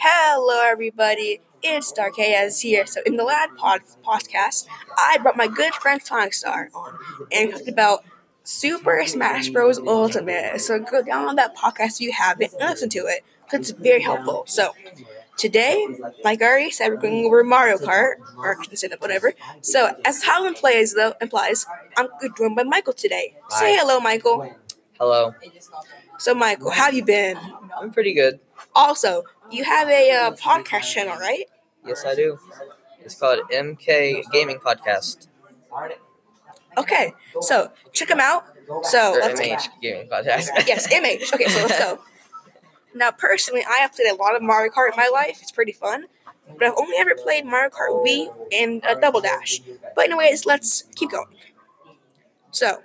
Hello, everybody. It's Dark AS here. So, in the last podcast, I brought my good friend Sonic Star on and talked about Super Smash Bros. Ultimate. So, go down on that podcast if you haven't and listen to it because it's very helpful. So, today, like I already said, we're going over Mario Kart, or I shouldn't say that, whatever. So, as the title implies, I'm joined by Michael today. Hi. Say hello, Michael. Hello. So, Michael, how have you been? I'm pretty good. Also, you have a podcast channel, right? Yes, I do. It's called MK Gaming Podcast. Okay, so check them out. So Or let's MH Gaming Podcast. Yes, MH. Okay, so let's go. Now, personally, I have played a lot of Mario Kart in my life. It's pretty fun. But I've only ever played Mario Kart Wii and Double Dash. But anyways, let's keep going. So,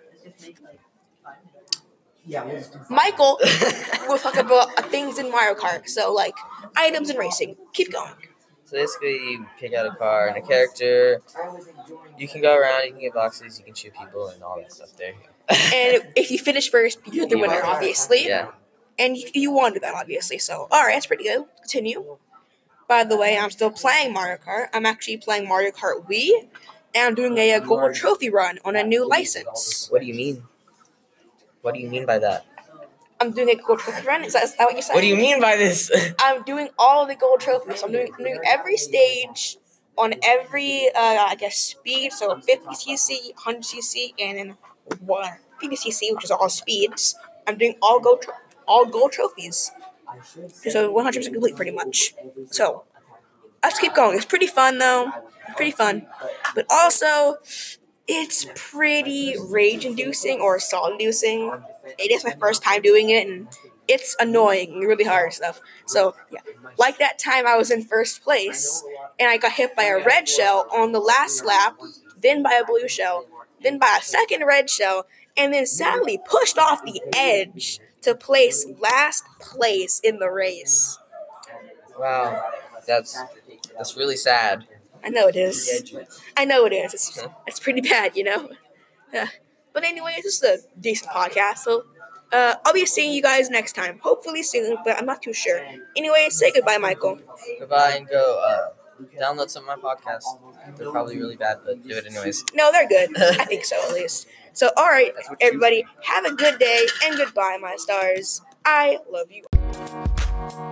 Michael will talk about things in Mario Kart. So, like, items and racing. Keep going. So basically, you pick out a car and a character. You can go around, you can get boxes, you can shoot people, and all that stuff there. And if you finish first, you're the winner, obviously. Yeah. And you won to that, obviously. So, alright, that's pretty good. Continue. By the way, I'm still playing Mario Kart. I'm actually playing Mario Kart Wii. And I'm doing a gold trophy run on a new license. What do you mean? What do you mean by that? I'm doing a gold trophy run. Is that what you're saying? What do you mean by this? I'm doing all of the gold trophies. I'm doing every stage on every, speed. So 50cc, 100cc, and then 50cc, which is all speeds. I'm doing all gold trophies. So 100% complete, pretty much. So let's keep going. It's pretty fun, though. Pretty fun. But also, it's pretty rage-inducing or soul-inducing. It is my first time doing it, and it's annoying and really hard stuff. So, yeah. Like that time I was in first place, and I got hit by a red shell on the last lap, then by a blue shell, then by a second red shell, and then sadly pushed off the edge to place last place in the race. Wow. That's really sad. I know it is. It's pretty bad, you know? Yeah. But anyway, this is a decent podcast, so I'll be seeing you guys next time. Hopefully soon, but I'm not too sure. Anyway, say goodbye, Michael. Goodbye, and go download some of my podcasts. They're probably really bad, but do it anyways. No, they're good. I think so, at least. So, alright, everybody, have a good day, and goodbye, my stars. I love you.